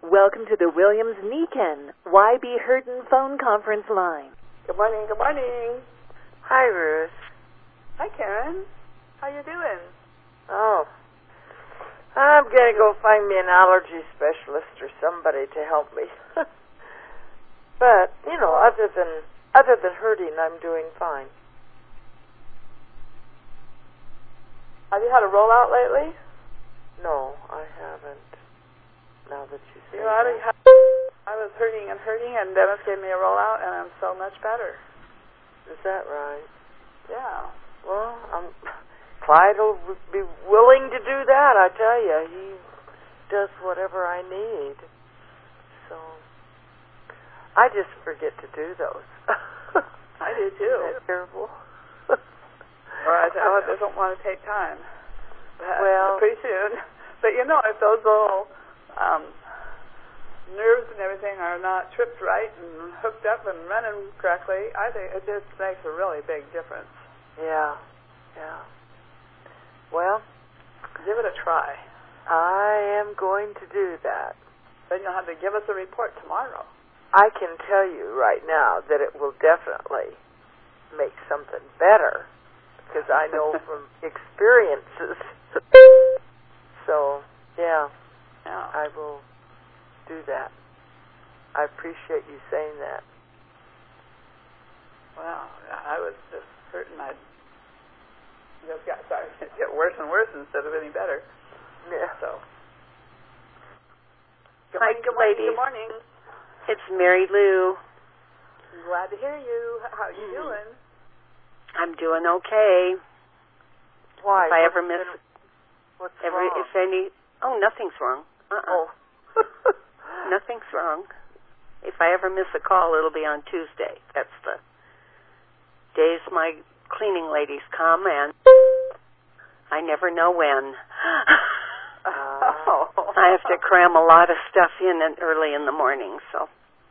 Welcome to the Williams-Niken YB Hurton phone conference line. Good morning, good morning. Hi, Ruth. Hi, Karen. How you doing? Oh, I'm going to go find me an allergy specialist or somebody to help me. But, you know, other than hurting, I'm doing fine. Have you had a rollout lately? No, I haven't. Now that you say that. I was hurting, and Dennis gave me a rollout, and I'm so much better. Is that right? Yeah. Well, Clyde will be willing to do that, I tell you. He does whatever I need. So, I just forget to do those. I do, too. Isn't that terrible? Or I don't want to take time. Well, pretty soon. But, you know, if those little nerves and everything are not tripped right and hooked up and running correctly, I think it just makes a really big difference. Yeah. Well, give it a try. I am going to do that. Then you'll have to give us a report tomorrow. I can tell you right now that it will definitely make something better, because I know from experiences. So, yeah, I will do that. I appreciate you saying that. Well, I was just hurting. I just got started to get worse and worse instead of any better. Yeah. So. Hi, good morning, ladies. Good morning. It's Mary Lou. I'm glad to hear you. How are you doing? I'm doing okay. Why? If I ever miss... What's wrong? If any... Oh, nothing's wrong. Oh. Nothing's wrong. If I ever miss a call, it'll be on Tuesday. That's the days my cleaning ladies come, and I never know when. I have to cram a lot of stuff in early in the morning, so...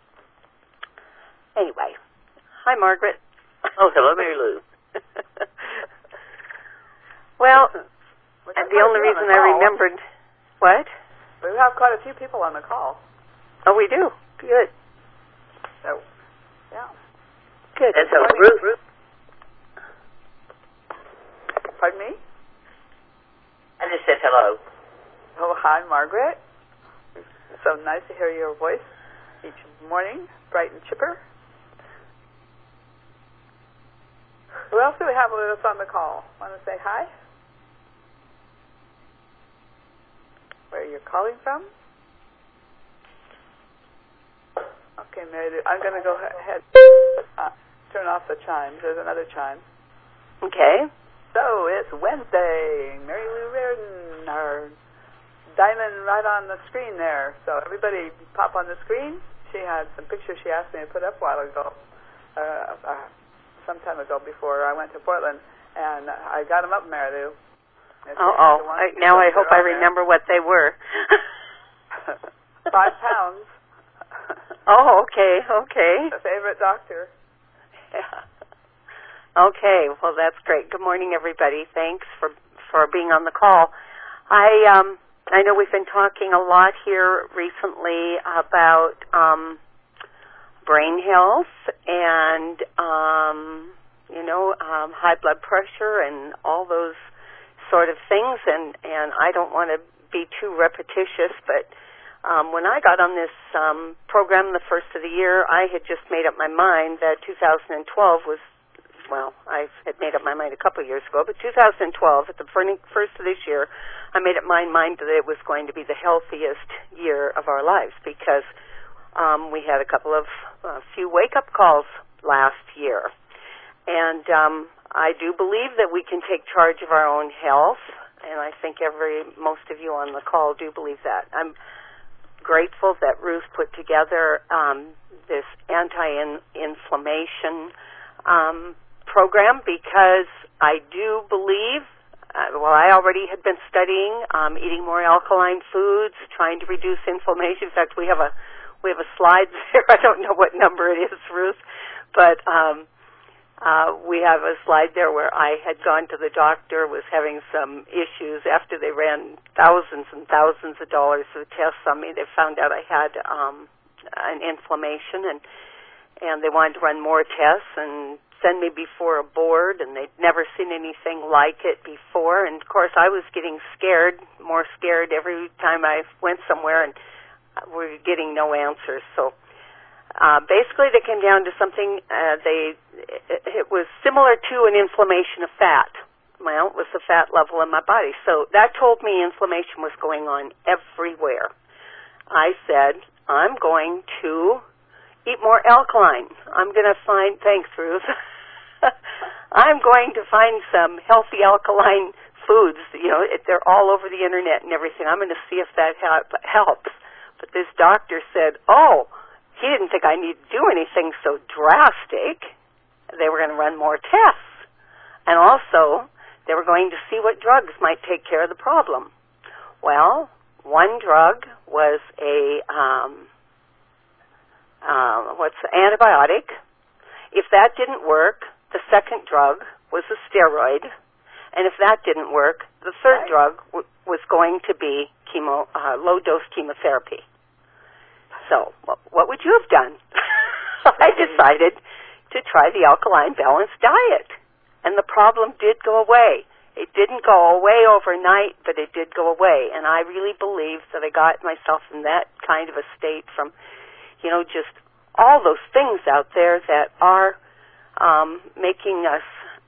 Anyway. Hi, Margaret. Oh, hello, Mary Lou. Well, the only reason I remembered... What? We have quite a few people on the call. Oh, we do? Good. So, yeah. Good. And so, Ruth. Pardon me? I just said hello. Oh, hi, Margaret. It's so nice to hear your voice each morning, bright and chipper. Who else do we have with us on the call? Want to say hi? Where you're calling from? Okay, Mary Lou, I'm going to go ahead turn off the chimes. There's another chime. Okay. So, it's Wednesday. Mary Lou Reardon, our diamond right on the screen there. So, everybody pop on the screen. She had some pictures she asked me to put up a while ago, some time ago before I went to Portland, and I got them up, Mary Lou. Now I hope I remember what they were. 5 pounds. Oh, okay. A favorite doctor. Yeah. Okay, well, that's great. Good morning, everybody. Thanks for being on the call. I know we've been talking a lot here recently about brain health and high blood pressure and all those sort of things, and I don't want to be too repetitious, but when I got on this program the first of the year, I had just made up my mind that 2012 was, well, I had made up my mind a couple of years ago, but 2012, at the first of this year, I made up my mind that it was going to be the healthiest year of our lives, because we had a few wake-up calls last year. And I do believe that we can take charge of our own health, and I think most of you on the call do believe that. I'm grateful that Ruth put together this anti-inflammation program, because I do believe, I already had been studying eating more alkaline foods, trying to reduce inflammation. In fact, we have a slide there. I don't know what number it is, Ruth, but we have a slide there where I had gone to the doctor, was having some issues after they ran thousands and thousands of dollars of tests on me. They found out I had an inflammation, and they wanted to run more tests and send me before a board, and they'd never seen anything like it before. And, of course, I was getting scared, more scared every time I went somewhere, and we were getting no answers. So basically they came down to something, it was similar to an inflammation of fat. Well, it was the fat level in my body. So that told me inflammation was going on everywhere. I said, I'm going to eat more alkaline. I'm going to find, thanks, Ruth. I'm going to find some healthy alkaline foods. You know, they're all over the internet and everything. I'm going to see if that helps. But this doctor said, oh, he didn't think I needed to do anything so drastic. They were going to run more tests. And also, they were going to see what drugs might take care of the problem. Well, one drug was antibiotic. If that didn't work, the second drug was a steroid. And if that didn't work, the third drug was going to be low-dose chemotherapy. So, what would you have done? I decided to try the alkaline balanced diet. And the problem did go away. It didn't go away overnight, but it did go away. And I really believe that I got myself in that kind of a state from, just all those things out there that are making us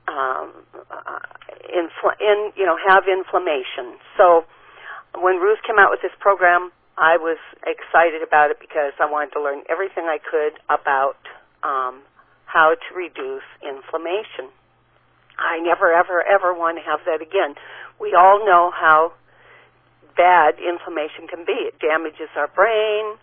have inflammation. So when Ruth came out with this program, I was excited about it because I wanted to learn everything I could about how to reduce inflammation. I never, ever, ever want to have that again. We all know how bad inflammation can be. It damages our brain,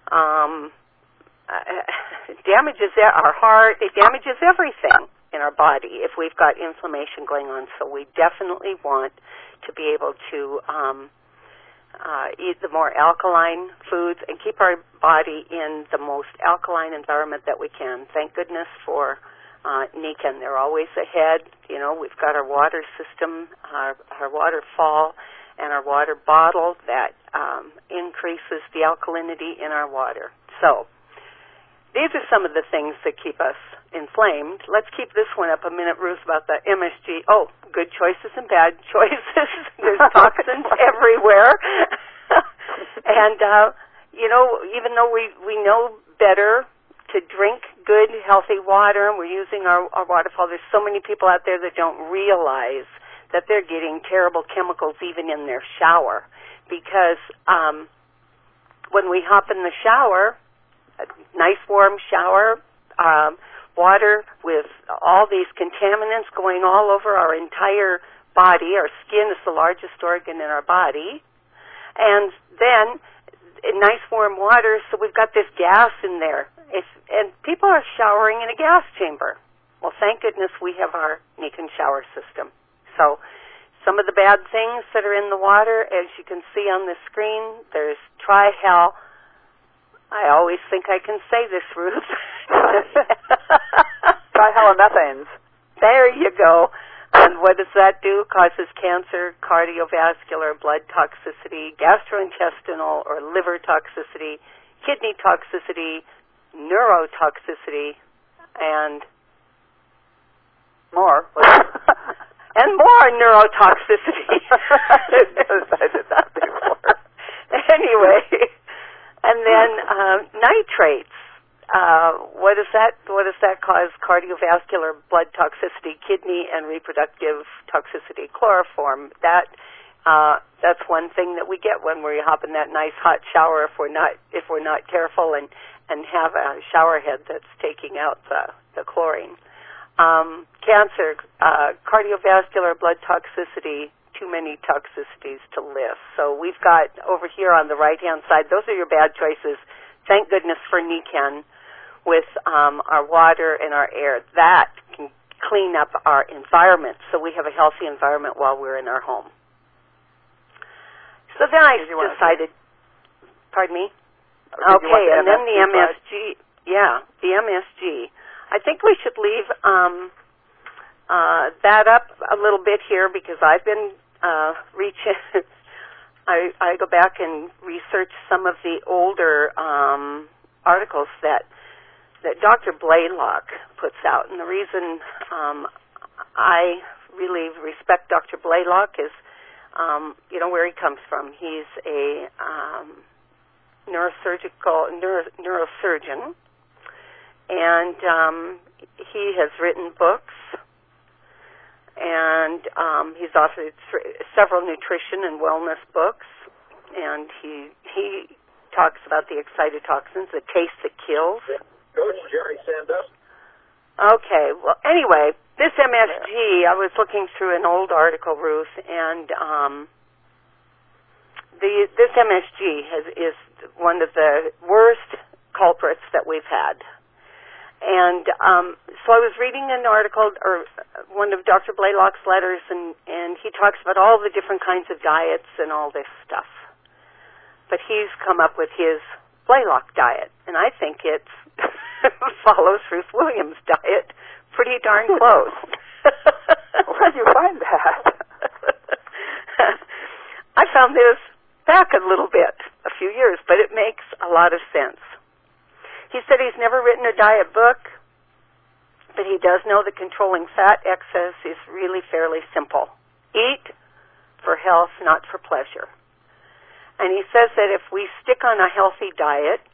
it damages our heart, it damages everything in our body if we've got inflammation going on. So we definitely want to be able to eat the more alkaline foods and keep our body in the most alkaline environment that we can. Thank goodness for Nikken. They're always ahead. We've got our water system, our waterfall, and our water bottle that increases the alkalinity in our water. So these are some of the things that keep us inflamed. Let's keep this one up a minute, Ruth, about the MSG. Oh, good choices and bad choices. There's toxins everywhere. And, even though we know better to drink good, healthy water, and we're using our waterfall, there's so many people out there that don't realize that they're getting terrible chemicals even in their shower. Because when we hop in the shower, a nice warm shower, water with all these contaminants going all over our entire body. Our skin is the largest organ in our body. And then nice warm water, so we've got this gas in there. And people are showering in a gas chamber. Well, thank goodness we have our Nikken shower system. So some of the bad things that are in the water, as you can see on the screen, there's trihal. I always think I can say this, Ruth. Trihalomethanes. There you go. And what does that do? Causes cancer, cardiovascular, blood toxicity, gastrointestinal or liver toxicity, kidney toxicity, neurotoxicity, and more. And more neurotoxicity. I did that before. Anyway. And then nitrates. What does that cause? Cardiovascular, blood toxicity, kidney and reproductive toxicity. Chloroform. That's one thing that we get when we hop in that nice hot shower if we're not careful and have a shower head that's taking out the chlorine. Cancer, cardiovascular, blood toxicity. Too many toxicities to list. So we've got over here on the right-hand side, those are your bad choices. Thank goodness for Nikken with our water and our air. That can clean up our environment so we have a healthy environment while we're in our home. So then I decided, pardon me? Okay, and then the MSG. Yeah, the MSG. I think we should leave that up a little bit here because I've been reaching. I go back and research some of the older articles that Dr. Blaylock puts out, and the reason I really respect Dr. Blaylock is, where he comes from. He's a neurosurgeon, and he has written books, and he's authored several nutrition and wellness books, and he talks about the excitotoxins, the taste that kills. Coach Jerry Sandusky. Okay, well, anyway, this MSG, I was looking through an old article, Ruth, and this MSG is one of the worst culprits that we've had. And so I was reading an article, or one of Dr. Blaylock's letters, and he talks about all the different kinds of diets and all this stuff. But he's come up with his Blaylock diet, and I think it follows Ruth Williams' diet pretty darn close. Where did you find that? I found this back a little bit, a few years, but it makes a lot of sense. He said he's never written a diet book, but he does know that controlling fat excess is really fairly simple. Eat for health, not for pleasure. And he says that if we stick on a healthy diet,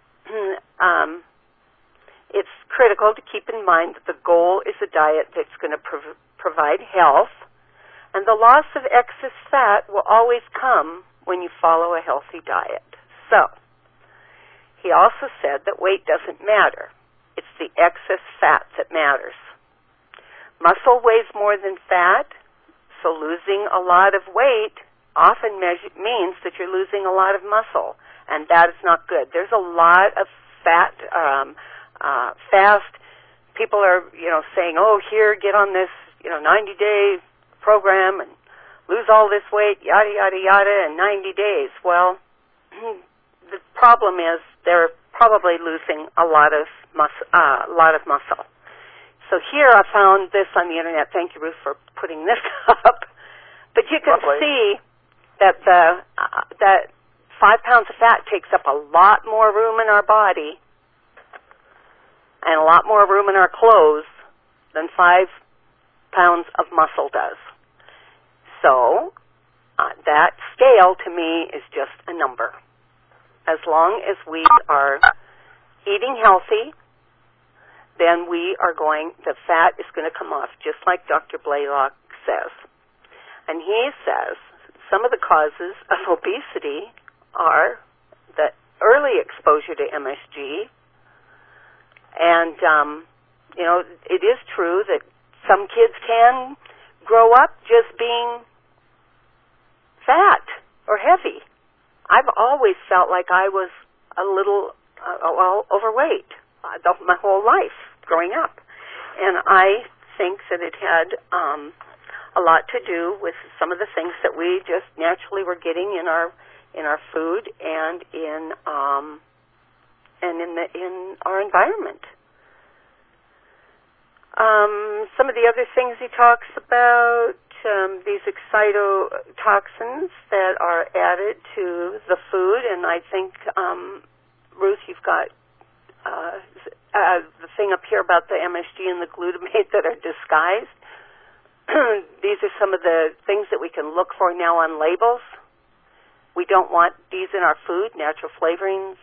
it's critical to keep in mind that the goal is a diet that's going to provide health, and the loss of excess fat will always come when you follow a healthy diet. So, he also said that weight doesn't matter. It's the excess fat that matters. Muscle weighs more than fat, so losing a lot of weight often means that you're losing a lot of muscle, and that is not good. There's a lot of fast people are, saying, oh, here, get on this, 90-day program and lose all this weight, yada, yada, yada, in 90 days. Well, the problem is they're probably losing a lot of muscle. So here I found this on the internet. Thank you, Ruth, for putting this up. But you can see that that 5 pounds of fat takes up a lot more room in our body and a lot more room in our clothes than 5 pounds of muscle does. So that scale to me is just a number. As long as we are eating healthy, then the fat is going to come off, just like Dr. Blaylock says. And he says some of the causes of obesity are the early exposure to MSG. And, it is true that some kids can grow up just being fat or heavy. I've always felt like I was a little, overweight my whole life growing up. And I think that it had a lot to do with some of the things that we just naturally were getting in our food and in our environment. Some of the other things he talks about, these excitotoxins that are added to the food, and I think, Ruth, you've got the thing up here about the MSG and the glutamate that are disguised. These are some of the things that we can look for now on labels. We don't want these in our food, natural flavorings,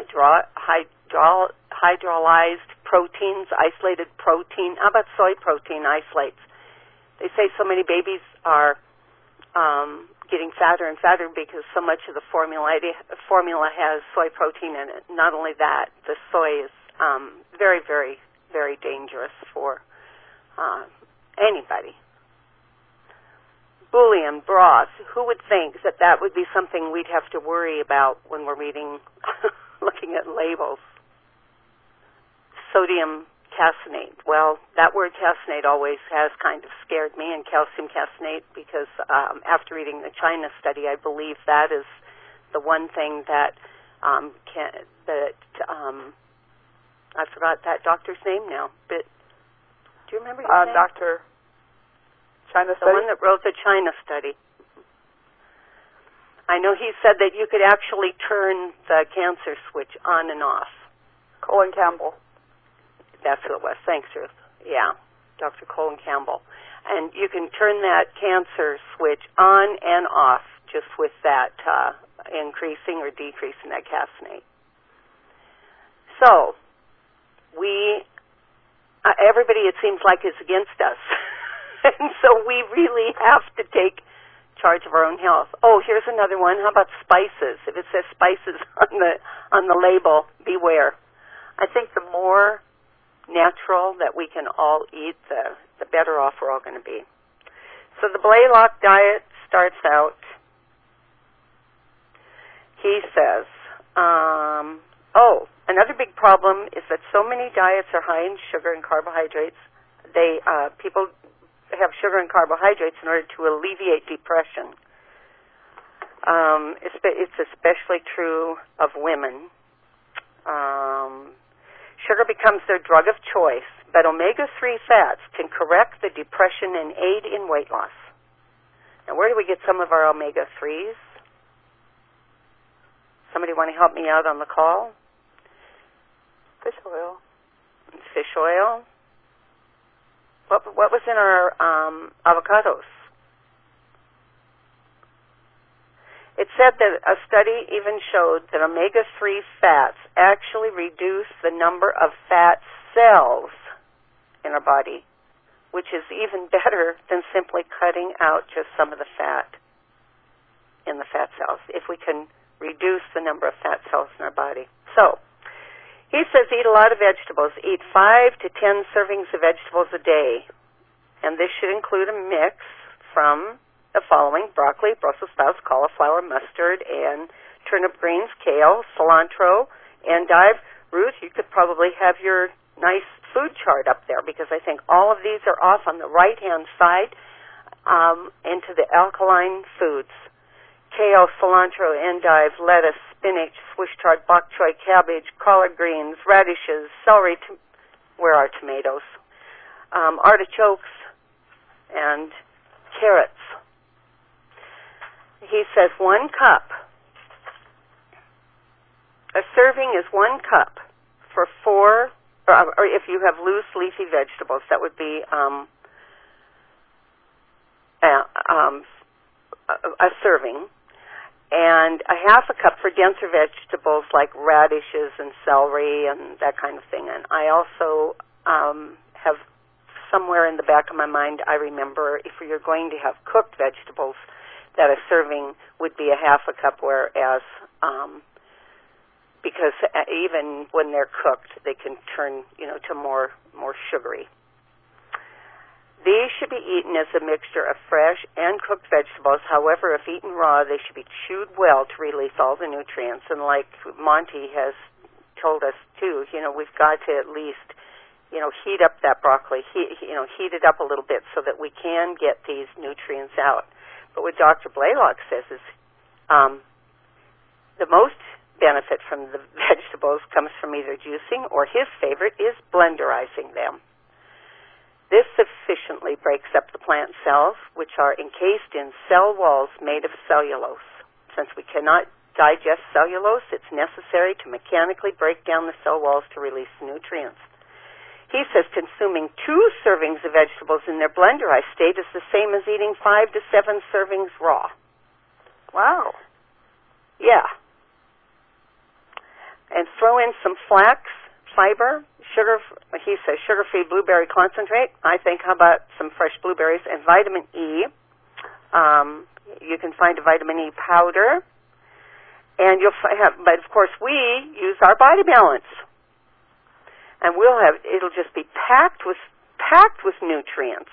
hydrolyzed proteins, isolated protein. How about soy protein isolates? They say so many babies are getting fatter and fatter because so much of the formula has soy protein in it. Not only that, the soy is very, very, very dangerous for anybody. Bouillon, broth, who would think that would be something we'd have to worry about when we're reading, looking at labels? Sodium caseinate. Well, that word caseinate always has kind of scared me, and calcium caseinate, because after reading the China study, I believe that is the one thing that I forgot that doctor's name now, but do you remember his name? Dr. China The study? one that wrote the China study. I know he said that you could actually turn the cancer switch on and off. Colin Campbell. That's who it was. Thanks, Ruth. Yeah, Dr. Colin Campbell. And you can turn that cancer switch on and off just with that increasing or decreasing that caseinate. So, everybody, it seems like, is against us. And so we really have to take charge of our own health. Oh, here's another one. How about spices? If it says spices on the label, beware. I think the more natural that we can all eat, the better off we're all going to be. So the Blaylock diet starts out, he says, another big problem is that so many diets are high in sugar and carbohydrates. People have sugar and carbohydrates in order to alleviate depression. It's especially true of women. Sugar becomes their drug of choice, but omega-3 fats can correct the depression and aid in weight loss. Now, where do we get some of our omega-3s? Somebody want to help me out on the call? Fish oil. Fish oil. What was in our avocados? It said that a study even showed that omega-3 fats actually reduce the number of fat cells in our body, which is even better than simply cutting out just some of the fat in the fat cells, if we can reduce the number of fat cells in our body. So, he says eat a lot of vegetables. Eat 5 to 10 servings of vegetables a day. And this should include a mix from the following: broccoli, Brussels sprouts, cauliflower, mustard, and turnip greens, kale, cilantro, endive. Ruth, you could probably have your nice food chart up there, because I think all of these are off on the right-hand side into the alkaline foods. Kale, cilantro, endive, lettuce, spinach, Swiss chard, bok choy, cabbage, collard greens, radishes, celery. Where are tomatoes? Artichokes and carrots. He says 1 cup. A serving is 1 cup for 4, or if you have loose leafy vegetables, that would be a serving. And a half a cup for denser vegetables like radishes and celery and that kind of thing. And I also have somewhere in the back of my mind, I remember if you're going to have cooked vegetables, that a serving would be a half a cup, whereas because even when they're cooked, they can turn, to more sugary. These should be eaten as a mixture of fresh and cooked vegetables. However, if eaten raw, they should be chewed well to release all the nutrients. And like Monty has told us too, we've got to at least, heat up that broccoli, heat it up a little bit so that we can get these nutrients out. But what Dr. Blaylock says is the most benefit from the vegetables comes from either juicing, or his favorite is blenderizing them. This sufficiently breaks up the plant cells, which are encased in cell walls made of cellulose. Since we cannot digest cellulose, it's necessary to mechanically break down the cell walls to release nutrients. He says consuming 2 servings of vegetables in their blenderized state is the same as eating 5 to 7 servings raw. Wow. Yeah. And throw in some flax fiber, he says sugar-free blueberry concentrate. I think, how about some fresh blueberries, and vitamin E. You can find a vitamin E powder. And but of course we use our Body Balance. And it'll just be packed with nutrients.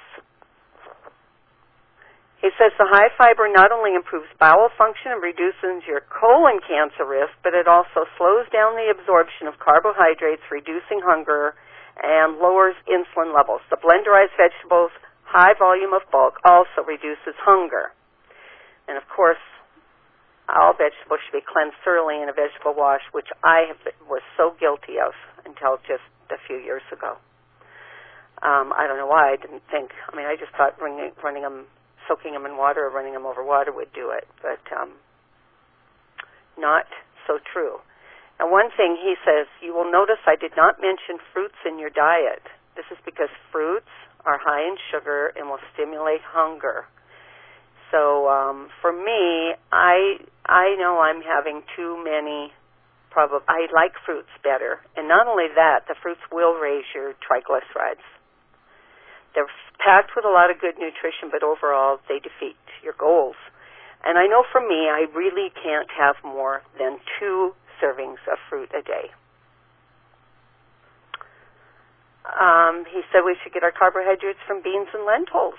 He says the high fiber not only improves bowel function and reduces your colon cancer risk, but it also slows down the absorption of carbohydrates, reducing hunger, and lowers insulin levels. The blenderized vegetables' high volume of bulk also reduces hunger. And of course, all vegetables should be cleansed thoroughly in a vegetable wash, which I was so guilty of until just a few years ago. I don't know why I didn't think. I mean, I just thought running them, soaking them in water or running them over water would do it, but not so true. And one thing he says, you will notice I did not mention fruits in your diet. This is because fruits are high in sugar and will stimulate hunger. So for me, I know I'm having too many. I like fruits better, and not only that, the fruits will raise your triglycerides. They're packed with a lot of good nutrition, but overall they defeat your goals. And I know for me, I really can't have more than 2 servings of fruit a day. He said we should get our carbohydrates from beans and lentils.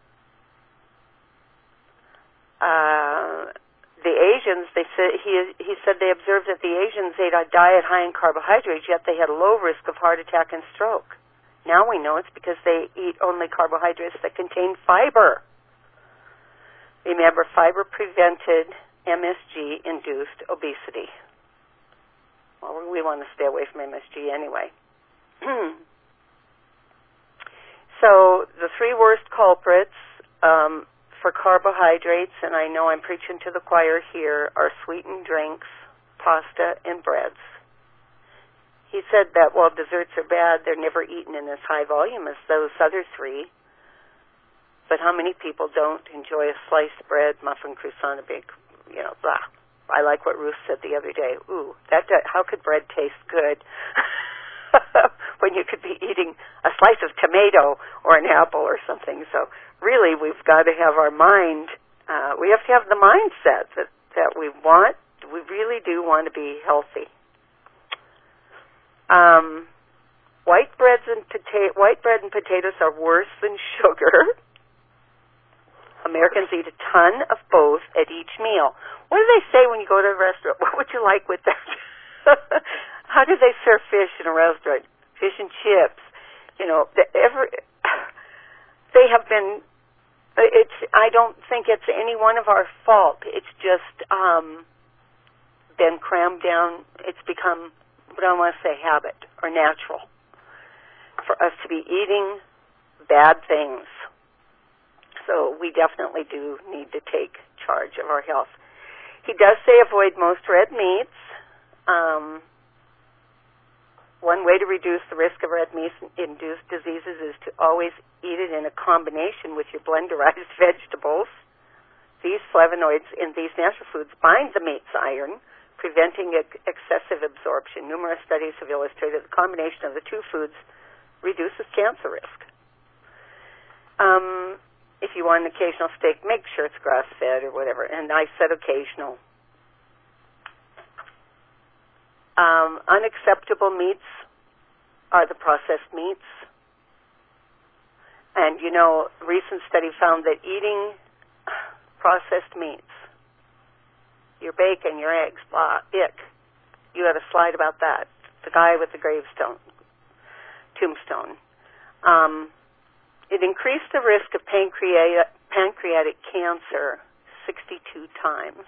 The Asians, he said they observed that the Asians ate a diet high in carbohydrates, yet they had a low risk of heart attack and stroke. Now we know it's because they eat only carbohydrates that contain fiber. Remember, fiber prevented MSG-induced obesity. Well, we want to stay away from MSG anyway. So the 3 worst culprits for carbohydrates, and I know I'm preaching to the choir here, are sweetened drinks, pasta, and breads. He said that while desserts are bad, they're never eaten in as high volume as those other 3. But how many people don't enjoy a sliced bread, muffin, croissant, a big, blah. I like what Ruth said the other day. Ooh, how could bread taste good when you could be eating a slice of tomato or an apple or something? So really, we've got to have our mind, we have to have the mindset that we really do want to be healthy. White bread and potatoes are worse than sugar. Americans eat a ton of both at each meal. What do they say when you go to a restaurant? What would you like with that? How do they serve fish in a restaurant? Fish and chips. They have been. I don't think it's any one of our fault. It's just been crammed down. It's become, what I want to say, habit or natural for us to be eating bad things. So we definitely do need to take charge of our health. He does say avoid most red meats. One way to reduce the risk of red meat-induced diseases is to always eat it in a combination with your blenderized vegetables. These flavonoids in these natural foods bind the meat's iron, preventing excessive absorption. Numerous studies have illustrated the combination of the 2 foods reduces cancer risk. If you want an occasional steak, make sure it's grass-fed or whatever. And I said occasional. Unacceptable meats are the processed meats. And, recent study found that eating processed meats, your bacon, your eggs, blah, ick. You had a slide about that. The guy with the tombstone. It increased the risk of pancreatic cancer 62 times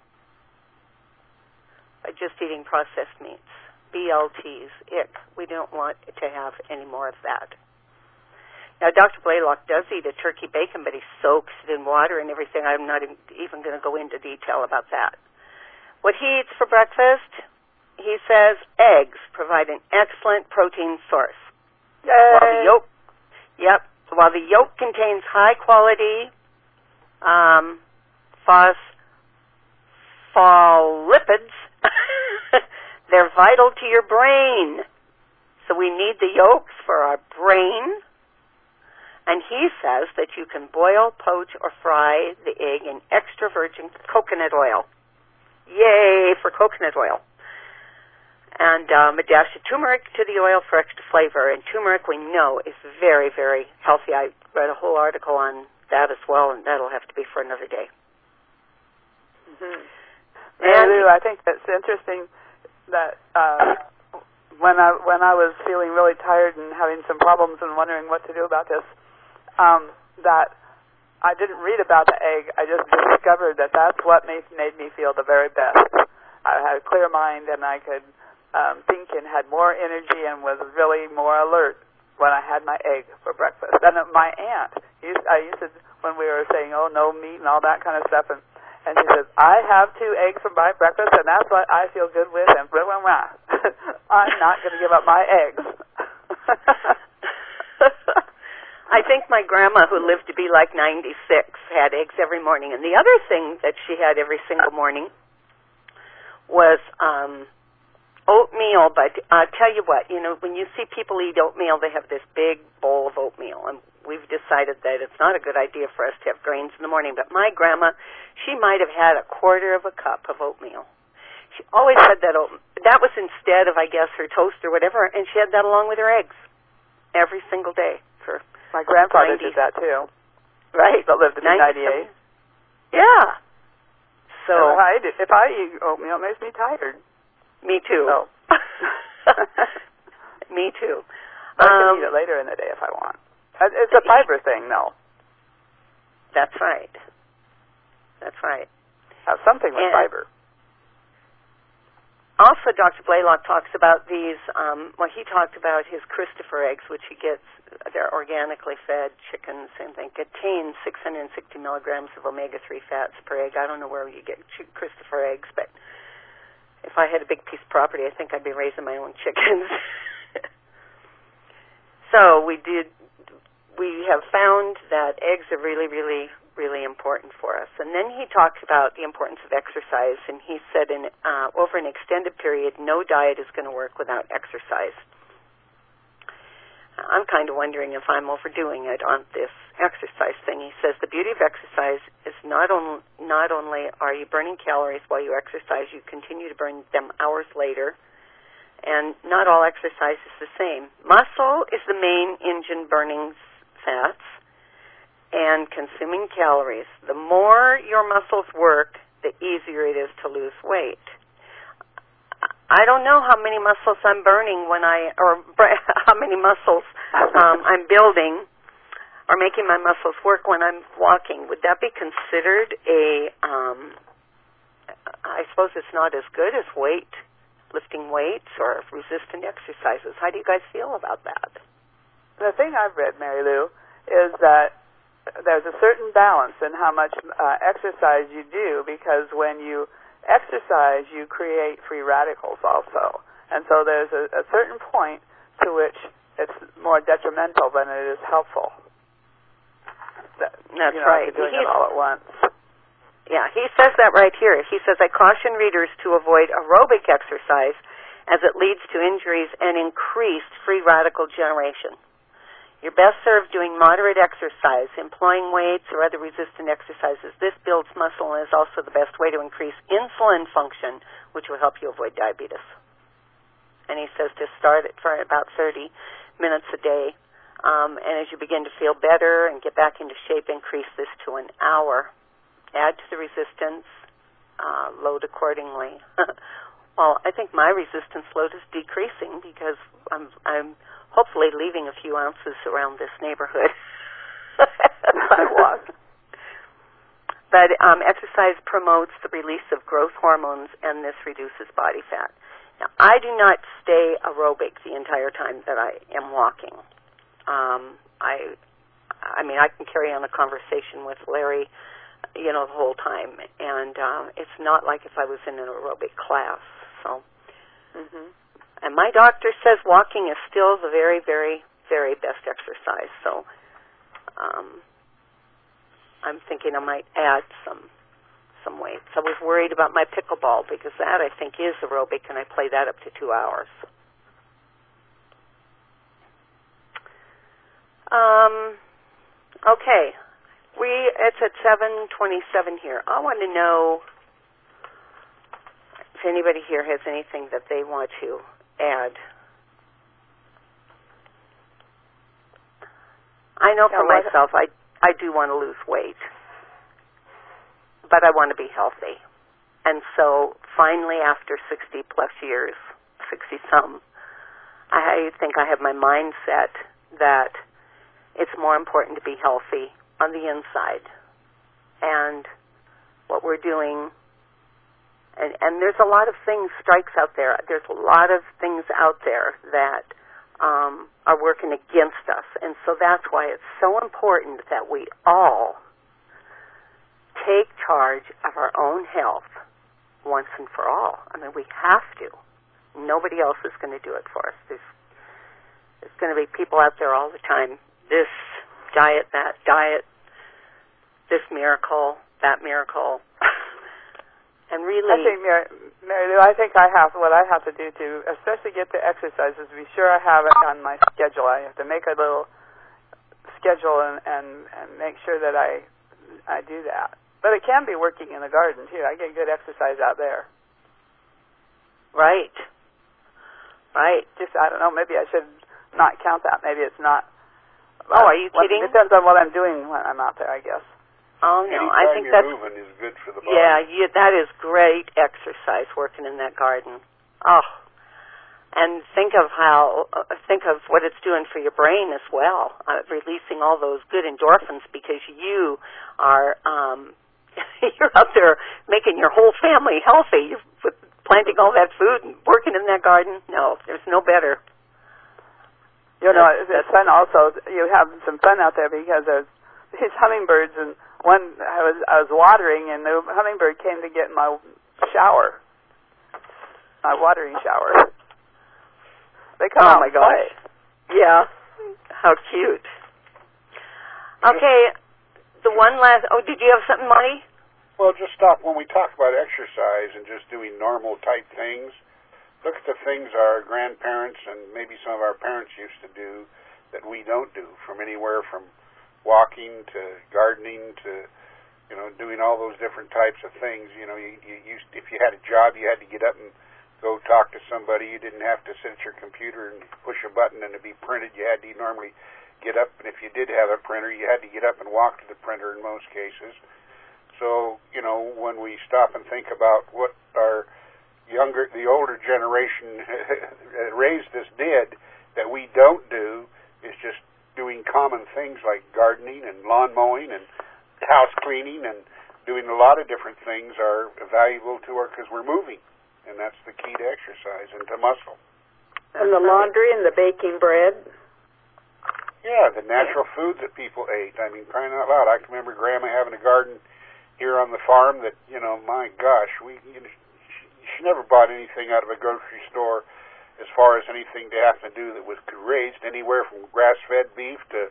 by just eating processed meats. BLTs, ick. We don't want to have any more of that. Now, Dr. Blaylock does eat a turkey bacon, but he soaks it in water and everything. I'm not even going to go into detail about that. What he eats for breakfast, he says eggs provide an excellent protein source. While the yolk contains high-quality phospholipids, they're vital to your brain. So we need the yolks for our brain. And he says that you can boil, poach, or fry the egg in extra virgin coconut oil. Yay for coconut oil. And a dash of turmeric to the oil for extra flavor. And turmeric, we know, is very, very healthy. I read a whole article on that as well, and that'll have to be for another day. Mm-hmm. And Lou, I think that's interesting that when I was feeling really tired and having some problems and wondering what to do about this, that I didn't read about the egg. I just discovered that that's what made me feel the very best. I had a clear mind, and I could think and had more energy and was really more alert. when I had my egg for breakfast. And my aunt, I used to, when we were saying, oh, no meat and all that kind of stuff, and she says, I have 2 eggs for my breakfast, and that's what I feel good with, and blah, blah, blah. I'm not going to give up my eggs. I think my grandma, who lived to be like 96, had eggs every morning. And the other thing that she had every single morning was oatmeal. But I'll tell you what, when you see people eat oatmeal, they have this big bowl of oatmeal. And we've decided that it's not a good idea for us to have grains in the morning. But my grandma, she might have had a quarter of a cup of oatmeal. She always had that oatmeal. That was instead of, I guess, her toast or whatever, and she had that along with her eggs every single day for my grandfather did that too. Right. That lived to be 98. Yeah. So if I eat oatmeal, it makes me tired. Me too. Oh. Me too. I can eat it later in the day if I want. It's a fiber thing, though. That's right. That's right. Have something with fiber. Also, Dr. Blaylock talks about these, he talked about his Christopher eggs, which he gets, they're organically fed chickens, and they contain 660 milligrams of omega-3 fats per egg. I don't know where you get Christopher eggs, but if I had a big piece of property, I think I'd be raising my own chickens. So we have found that eggs are really, really, really important for us. And then he talked about the importance of exercise, and he said over an extended period, no diet is going to work without exercise. I'm kind of wondering if I'm overdoing it on this exercise thing. He says the beauty of exercise is not only are you burning calories while you exercise, you continue to burn them hours later, and not all exercise is the same. Muscle is the main engine burning fats and consuming calories. The more your muscles work, the easier it is to lose weight. I don't know how many muscles I'm burning how many muscles I'm building or making my muscles work when I'm walking. Would that be considered I suppose it's not as good as lifting weights or resistant exercises. How do you guys feel about that? The thing I've read, Mary Lou, is that there's a certain balance in how much exercise you do, because when you exercise, you create free radicals also. And so there's a certain point to which it's more detrimental than it is helpful. That's right. You're doing it all at once. Yeah, he says that right here. He says, I caution readers to avoid aerobic exercise as it leads to injuries and increased free radical generation. You're best served doing moderate exercise, employing weights or other resistant exercises. This builds muscle and is also the best way to increase insulin function, which will help you avoid diabetes. And he says to start it for about 30 minutes a day. And as you begin to feel better and get back into shape, increase this to an hour. Add to the resistance, load accordingly. Well, I think my resistance load is decreasing because I'm hopefully leaving a few ounces around this neighborhood. I walk. But exercise promotes the release of growth hormones, and this reduces body fat. Now, I do not stay aerobic the entire time that I am walking. I mean, I can carry on a conversation with Larry, the whole time, and it's not like if I was in an aerobic class. So. Mm-hmm. And my doctor says walking is still the very, very, very best exercise. So I'm thinking I might add some weights. I was worried about my pickleball because that, I think, is aerobic, and I play that up to 2 hours. Okay. It's at 7:27 here. I want to know if anybody here has anything that they want to add. I know for myself, I do want to lose weight, but I want to be healthy. And so finally, after 60-plus years, 60-some, I think I have my mindset that it's more important to be healthy on the inside. And what we're doing, and there's a lot of things, strikes out there. There's a lot of things out there that are working against us. And so that's why it's so important that we all take charge of our own health once and for all. I mean, we have to. Nobody else is going to do it for us. There's going to be people out there all the time, this diet, that diet, this miracle, that miracle. And really, I think, Mary Lou, I think what I have to do to, especially get the exercise, is be sure I have it on my schedule. I have to make a little schedule and make sure that I do that. But it can be working in the garden too. I get good exercise out there. Right. Just, I don't know, maybe I should not count that. Maybe it's not. Oh, are you kidding? It depends on what I'm doing when I'm out there, I guess. Oh, no. Anytime I think you're moving is good for the body. Yeah, that is great exercise, working in that garden. Oh, and think of what it's doing for your brain as well, releasing all those good endorphins, because you are you're out there making your whole family healthy. You're planting all that food and working in that garden. No, there's no better. You know, it's fun also. You have some fun out there because there's these hummingbirds, and I was watering, and the hummingbird came to get my shower, my watering shower. They come out. Oh my gosh! Yeah, how cute. Okay, the one last. Oh, did you have something, Marty? Well, just stop when we talk about exercise and just doing normal type things. Look at the things our grandparents and maybe some of our parents used to do that we don't do, from anywhere from walking to gardening to, doing all those different types of things. You used, if you had a job, you had to get up and go talk to somebody. You didn't have to sit at your computer and push a button and it'd be printed. You had to normally get up, and if you did have a printer, you had to get up and walk to the printer in most cases. So, when we stop and think about what the older generation raised us did that we don't do, is just doing common things like gardening and lawn mowing and house cleaning, and doing a lot of different things are valuable to us because we're moving, and that's the key to exercise and to muscle. And the laundry and the baking bread. Yeah, the natural food that people ate. I mean, crying out loud. I can remember Grandma having a garden here on the farm that, my gosh, she never bought anything out of a grocery store as far as anything to have to do that was raised anywhere from grass-fed beef to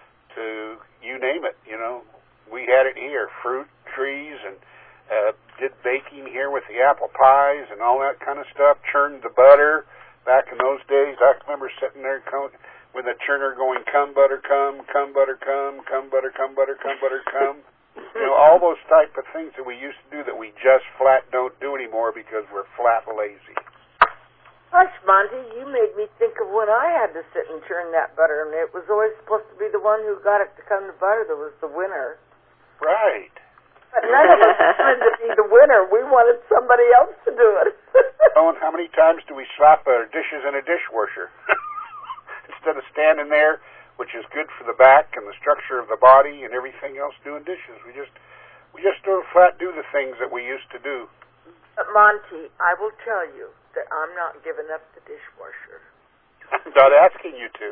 you name it, We had it here, fruit trees, and did baking here with the apple pies and all that kind of stuff, churned the butter back in those days. I can remember sitting there with a churner going, come butter, come butter, come butter, come butter, come butter, come. All those type of things that we used to do that we just flat don't do anymore because we're flat lazy. Gosh, Monty, you made me think of when I had to sit and churn that butter, and it was always supposed to be the one who got it to come to butter that was the winner. Right. But none of us wanted to be the winner. We wanted somebody else to do it. Oh, and how many times do we slap our dishes in a dishwasher? Instead of standing there, which is good for the back and the structure of the body and everything else, doing dishes. We just don't flat do the things that we used to do. But Monty, I will tell you that I'm not giving up the dishwasher. I'm not asking you to.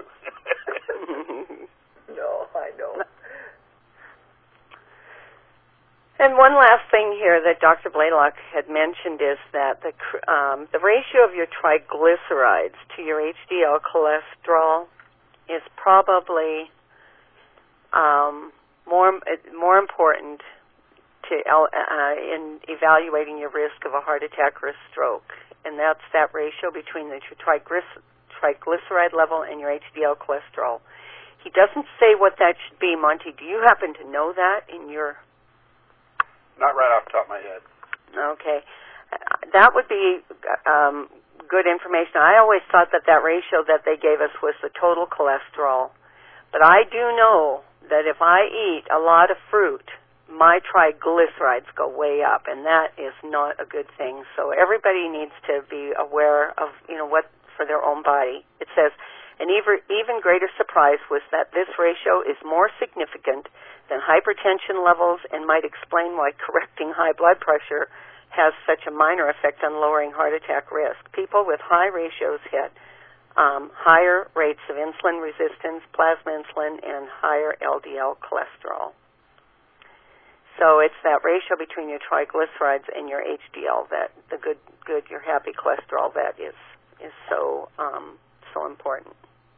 No, I know. And one last thing here that Dr. Blaylock had mentioned is that the ratio of your triglycerides to your HDL cholesterol is probably more important in evaluating your risk of a heart attack or a stroke, and that's that ratio between the triglyceride level and your HDL cholesterol. He doesn't say what that should be, Monty. Do you happen to know that in your... Not right off the top of my head. Okay. That would be good information. I always thought that ratio that they gave us was the total cholesterol. But I do know that if I eat a lot of fruit, my triglycerides go way up, and that is not a good thing. So everybody needs to be aware of, what for their own body. It says, an even greater surprise was that this ratio is more significant than hypertension levels and might explain why correcting high blood pressure has such a minor effect on lowering heart attack risk. People with high ratios had higher rates of insulin resistance, plasma insulin, and higher LDL cholesterol. So it's that ratio between your triglycerides and your HDL, that the good, your happy cholesterol, that is so important.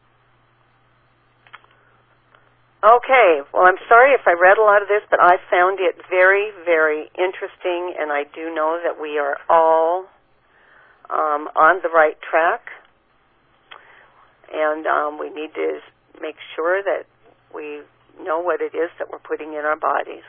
Okay, well, I'm sorry if I read a lot of this, but I found it very, very interesting, and I do know that we are all on the right track, and we need to make sure that we know what it is that we're putting in our bodies.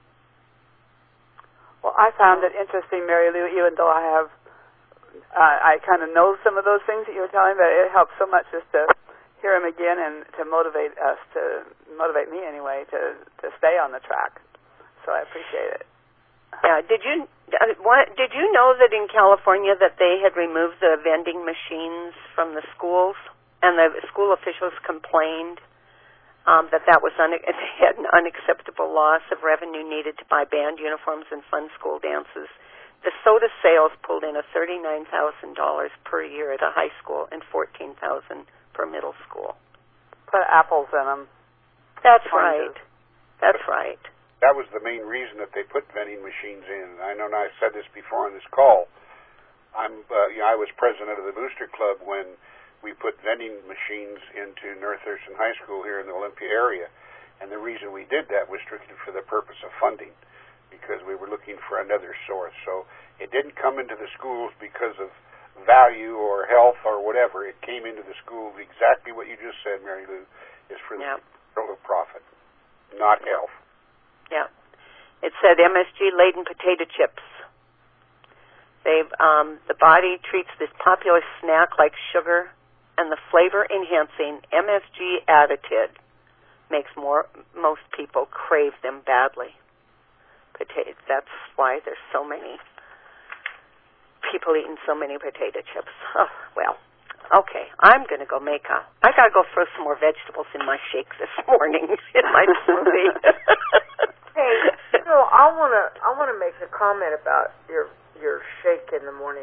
Well, I found it interesting, Mary Lou, even though I kind of know some of those things that you were telling, but it helps so much just to hear them again and to motivate me anyway, to stay on the track. So I appreciate it. Yeah. Did you know that in California that they had removed the vending machines from the schools, and the school officials complained that was they had an unacceptable loss of revenue needed to buy band uniforms and fun school dances. The soda sales pulled in $39,000 per year at a high school and $14,000 per middle school. Put apples in them. That's right. That's right. That was the main reason that they put vending machines in. I know I've said this before on this call. I was president of the Booster Club when we put vending machines into North Thurston High School here in the Olympia area. And the reason we did that was strictly for the purpose of funding, because we were looking for another source. So it didn't come into the schools because of value or health or whatever. It came into the schools exactly what you just said, Mary Lou, is for the total profit, not health. Yeah. It said MSG-laden potato chips. The body treats this popular snack like sugar, and the flavor-enhancing MSG additive makes most people crave them badly. Potatoes. That's why there's so many people eating so many potato chips. Oh, well, okay. I'm going to go I got to go throw some more vegetables in my shake this morning in my smoothie. Hey, I want to make a comment about your shake in the morning.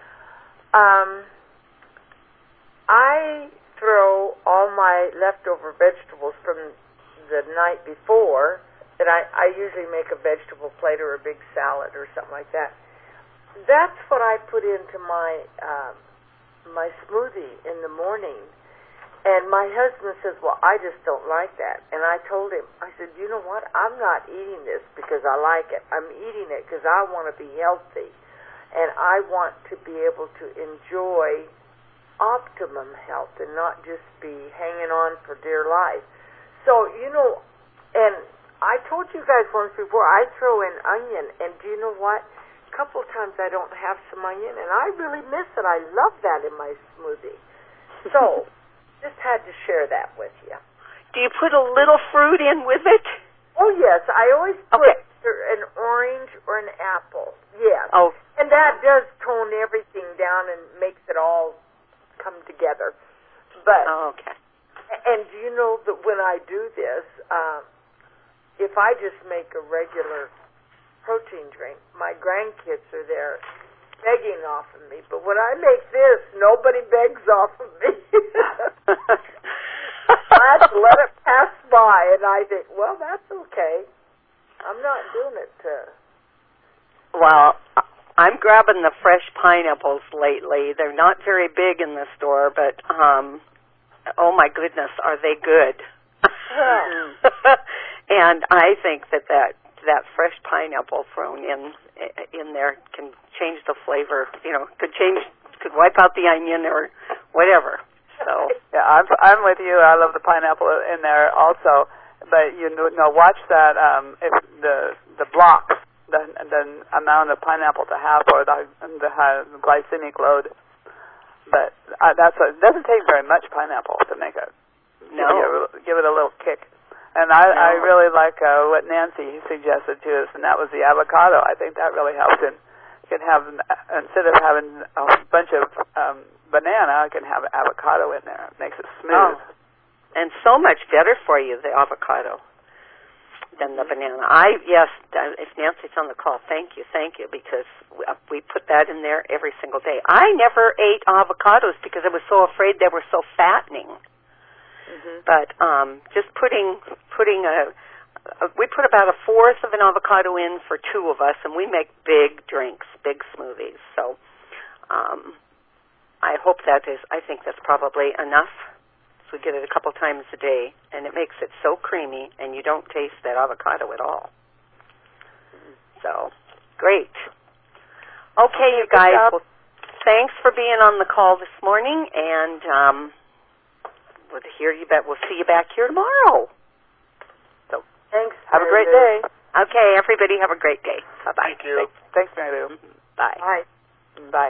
I throw all my leftover vegetables from the night before, that I usually make a vegetable plate or a big salad or something like that. That's what I put into my my smoothie in the morning. And my husband says, well, I just don't like that. And I told him, I said, you know what? I'm not eating this because I like it. I'm eating it because I want to be healthy. And I want to be able to enjoy optimum health and not just be hanging on for dear life. So, and I told you guys once before, I throw in onion. And do you know what? A couple of times I don't have some onion, and I really miss it. I love that in my smoothie. So just had to share that with you. Do you put a little fruit in with it? Oh, yes. I always put an orange or an apple. Yes. Oh. And that does tone everything down and makes it all come together. But okay. And do you know that when I do this, if I just make a regular protein drink, my grandkids are there begging off of me. But when I make this, nobody begs off of me. I have to let it pass by, and I think, well, that's okay. I'm not doing it to... Well, I'm grabbing the fresh pineapples lately. They're not very big in the store, but, oh my goodness, are they good. And I think that fresh pineapple thrown in there can change the flavor. Could wipe out the onion or whatever. So yeah, I'm with you. I love the pineapple in there also. But watch that if the blocks, the amount of pineapple to have or the glycemic load. But it doesn't take very much pineapple to make it. No. Give it a little kick. And I really like what Nancy suggested to us, and that was the avocado. I think that really helps. And you can have, instead of having a bunch of banana, I can have avocado in there. It makes it smooth. Oh. And so much better for you, the avocado. than the banana. Yes, if Nancy's on the call, thank you, because we put that in there every single day. I never ate avocados because I was so afraid they were so fattening. But just putting we put about a fourth of an avocado in for two of us, and we make big drinks, big smoothies. So I hope I think that's probably enough. So we get it a couple times a day, and it makes it so creamy, and you don't taste that avocado at all. So, great. Okay, you guys, well, thanks for being on the call this morning, and we'll see you back here tomorrow. So, thanks. Have a great day. Okay, everybody have a great day. Bye-bye. Thank you. Thanks, Mary Lou. Bye. Bye. Bye.